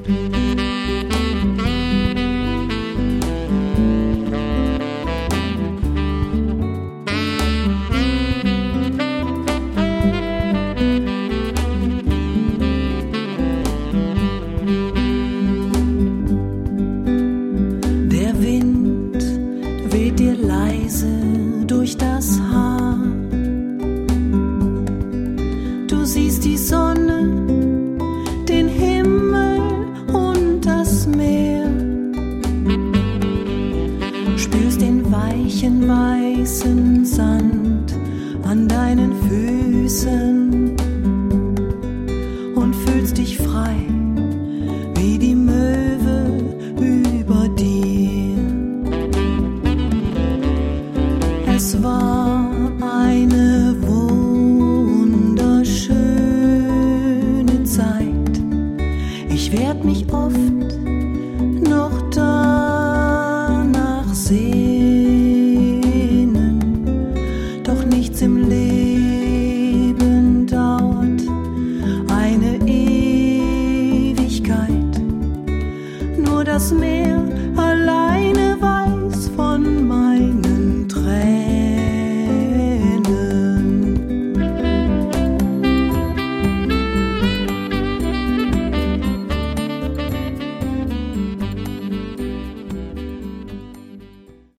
Weißen Sand an deinen Füßen und fühlst dich frei wie die Möwe über dir. Es war eine wunderschöne Zeit. Ich werd mich oft noch danach sehen. Im Leben dauert eine Ewigkeit, nur das Meer alleine weiß,